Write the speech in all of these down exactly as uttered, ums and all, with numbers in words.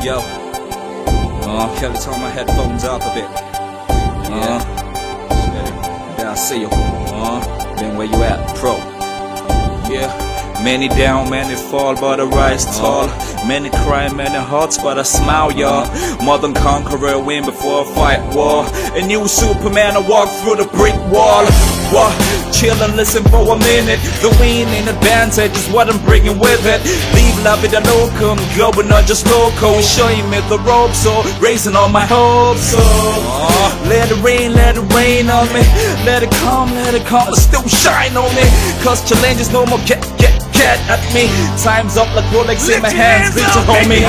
Yo, uh, Kelly, turn my headphones up a bit. Uh, yeah. Then I see you. Uh, then where you at, pro? Yeah. Many down, many fall, but I rise tall. Many cry, many hearts, but I smile, y'all. More than conqueror, win before a fight war. A new Superman, I walk through the brick wall. What? Chill and listen for a minute. The win in advantage is what I'm bringing with it. Leave la vida loca, I'm global, not just local. Showing me the ropes, so raising all my hopes. So let it rain, let it rain on me. Let it come, let it come, but still shine on me. Cause challenges no more get, get, get at me. Time's up like Rolex in my hands, bitch, hold me.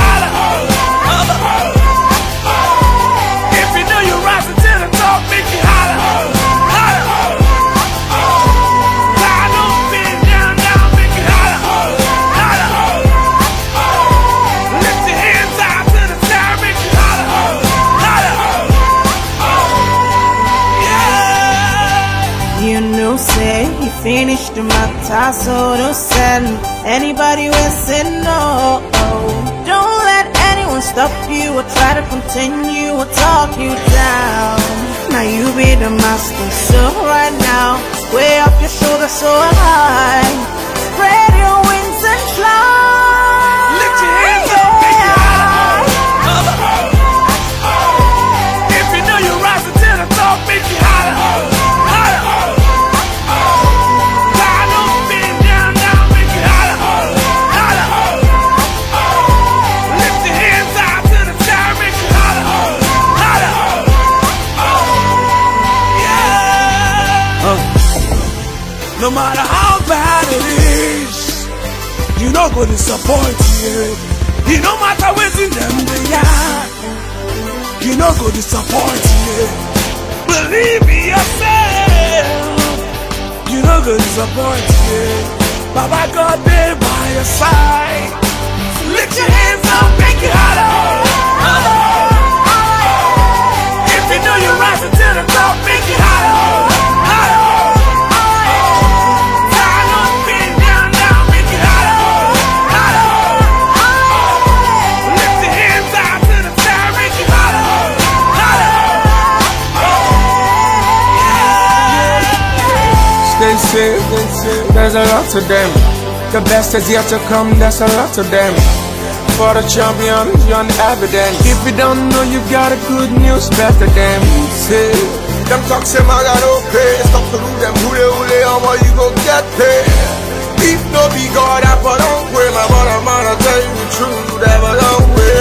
If you know you're rising to the top, make you holler, holler. Lie low, bend down, down, make you holler, holler. Lift your hands out to the sky, make you holler, holler. Yeah. You know, say he finished the matter, so don't send anybody will say no. Don't let anyone stop you or try to continue or talk you down. Now you be the master, so right now, way up your shoulder so high. Spread your wings and fly. Lift your hands up, make you holler. If you know you're rising to the top, make you holler, holler. Lie low, bend down, down, make you holler, holler. Lift your hands out to the sky, make you holler, holler. Yeah. Uh, no matter how bad it is, you no go disappoint you. You no matter what's in them they are, you no go disappoint you. Believe me yourself, you no go disappoint you. Baba God there by your side. So lift your hands up, make it holler, holler. If you know you're rising to the top, make it holler, holler. Lie low, bend down, down, make it holler, holler. Lift your hands out to the sky, make it holler, holler. Stay safe, there's a lot to them. The best is yet to come, there's a lot to them. For the champion, beyond evidence. If you don't know, you got a good news better than say. Them talk say man got no pay. Stop to do them hule hule, how much you go get paid? If no be God, I put on way. My brother man, I tell you the truth, you never don't wait.